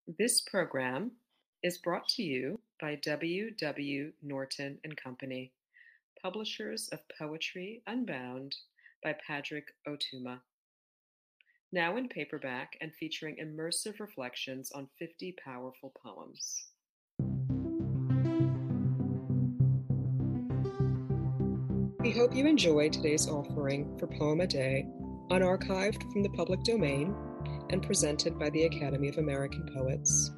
This program is brought to you by W. W. Norton and Company, publishers of Poetry Unbound by Padraig Ó Tuama. Now in paperback and featuring immersive reflections on 50 powerful poems. We hope you enjoy today's offering for Poem a Day, unarchived from the public domain and presented by the Academy of American Poets.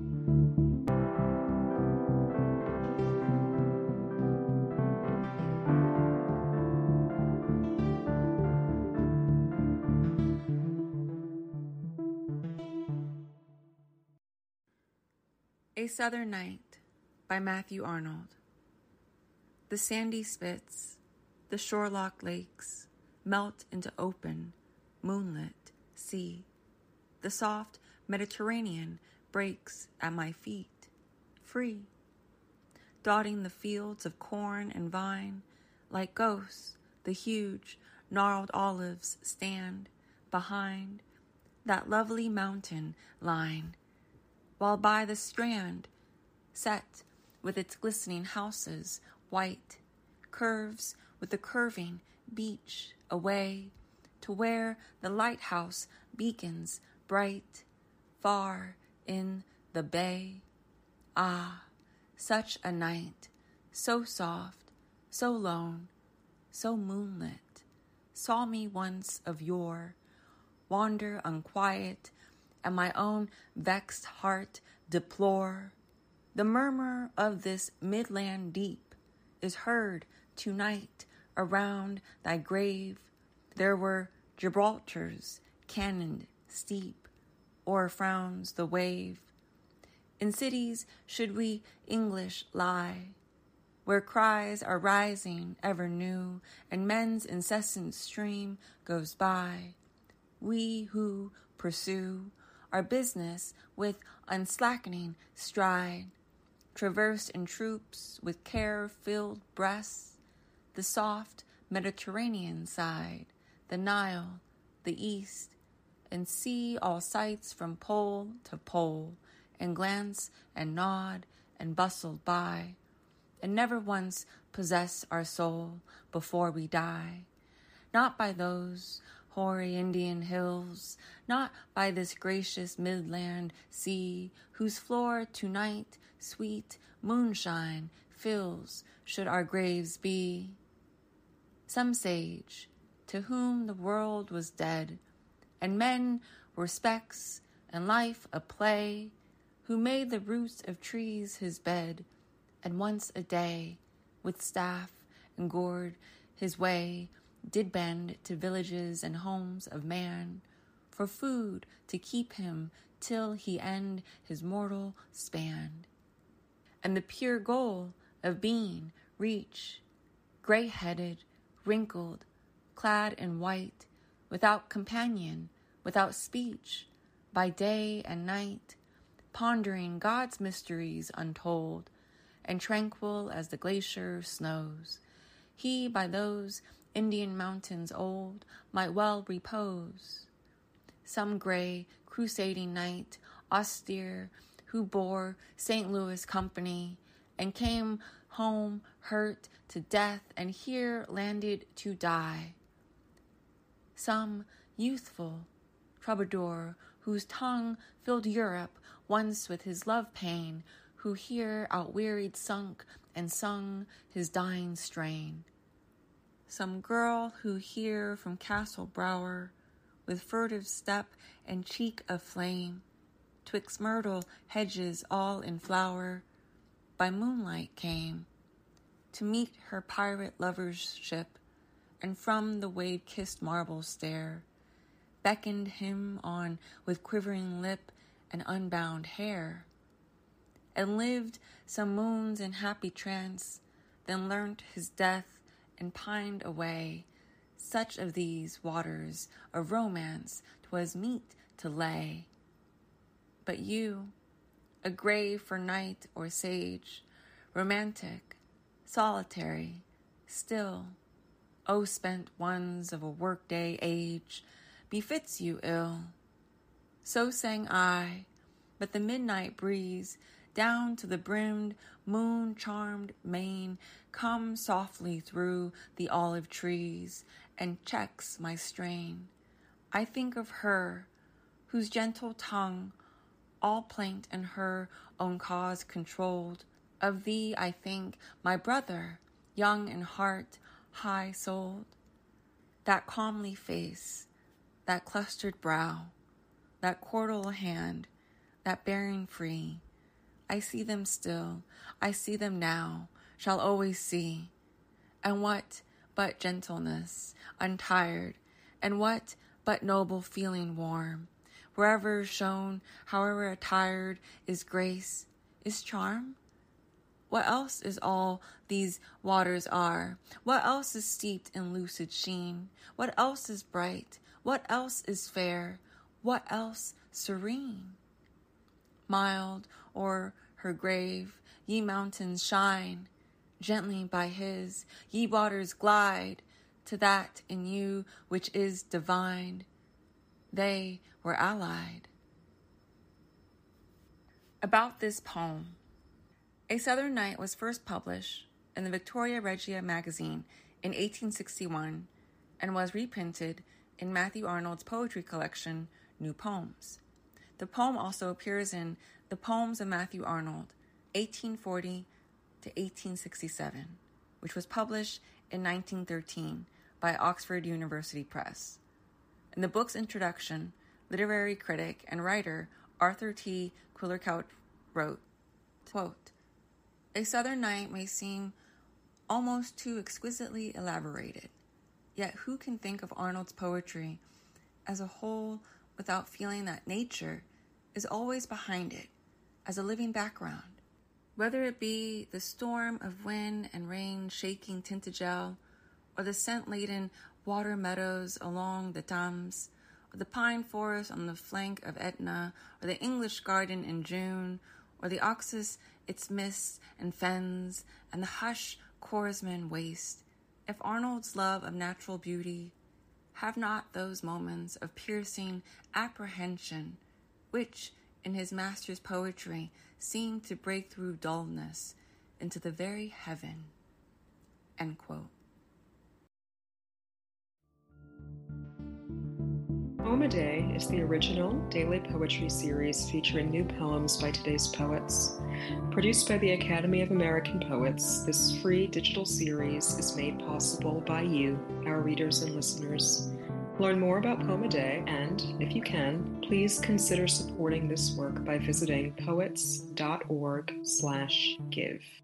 A Southern Night by Matthew Arnold. The sandy spits, the shore-locked lakes melt into open, moonlit sea. The soft Mediterranean breaks at my feet, free. Dotting the fields of corn and vine, like ghosts, the huge, gnarled olives stand behind that lovely mountain line, while by the strand, set with its glistening houses, white, curves with the curving beach away to where the lighthouse beacons bright, far in the bay. Ah, such a night, so soft, so lone, so moonlit, saw me once of yore, wander unquiet, and my own vexed heart deplore. The murmur of this midland deep is heard tonight around thy grave. There were Gibraltar's cannoned steep, or frowns the wave. In cities should we English lie, where cries are rising ever new, and men's incessant stream goes by. We who pursue our business with unslackening stride, traversed in troops with care-filled breasts, the soft Mediterranean side, the Nile, the east, and see all sights from pole to pole, and glance and nod and bustle by, and never once possess our soul before we die. Not by those hoary Indian hills, not by this gracious midland sea, whose floor tonight sweet moonshine fills, should our graves be. Some sage, to whom the world was dead, and men were specks, and life a play, who made the roots of trees his bed, and once a day, with staff and gourd his way, did bend to villages and homes of man, for food to keep him till he end his mortal span. And the pure goal of being reach, gray-headed, wrinkled, clad in white, without companion, without speech, by day and night, pondering God's mysteries untold, and tranquil as the glacier snows, he by those Indian mountains old might well repose. Some gray, crusading knight, austere, who bore St. Louis company, and came home hurt to death, and here landed to die. Some youthful troubadour, whose tongue filled Europe once with his love pain, who here outwearied sunk and sung his dying strain. Some girl who here from Castle Brower, with furtive step and cheek of flame, twixt myrtle hedges all in flower, by moonlight came, to meet her pirate lover's ship, and from the wave-kissed marble stair, beckoned him on with quivering lip and unbound hair, and lived some moons in happy trance, then learnt his death and pined away. Such of these waters of romance 'twas meet to lay. But you, a grave for knight or sage, romantic, solitary, still, O spent ones of a workday age, befits you ill. So sang I, but the midnight breeze, down to the brimmed, moon-charmed main, comes softly through the olive trees and checks my strain. I think of her, whose gentle tongue, all plaint and her own cause controlled. Of thee I think, my brother, young in heart, high-souled. That comely face, that clustered brow, that cordial hand, that bearing free, I see them still, I see them now, shall always see. And what but gentleness, untired, and what but noble feeling warm, wherever shown, however attired, is grace, is charm? What else is all these waters are? What else is steeped in lucid sheen? What else is bright? What else is fair? What else serene? Mild o'er her grave, ye mountains shine, gently by his, ye waters glide, to that in you which is divine. They were allied. About this poem. A Southern Night was first published in the Victoria Regia magazine in 1861 and was reprinted in Matthew Arnold's poetry collection, New Poems. The poem also appears in The Poems of Matthew Arnold, 1840 to 1867, which was published in 1913 by Oxford University Press. In the book's introduction, literary critic and writer Arthur T. Quillercout wrote, quote, "A Southern Night may seem almost too exquisitely elaborated, yet who can think of Arnold's poetry as a whole without feeling that nature is always behind it as a living background? Whether it be the storm of wind and rain shaking Tintagel, or the scent-laden water meadows along the Thames, or the pine forest on the flank of Etna, or the English garden in June, or the Oxus, its mists and fens, and the hushed Choresman waste, if Arnold's love of natural beauty have not those moments of piercing apprehension which, in his master's poetry, seem to break through dullness into the very heaven." End quote. Poem a Day is the original daily poetry series featuring new poems by today's poets. Produced by the Academy of American Poets, this free digital series is made possible by you, our readers and listeners. Learn more about Poem a Day and, if you can, please consider supporting this work by visiting poets.org/give.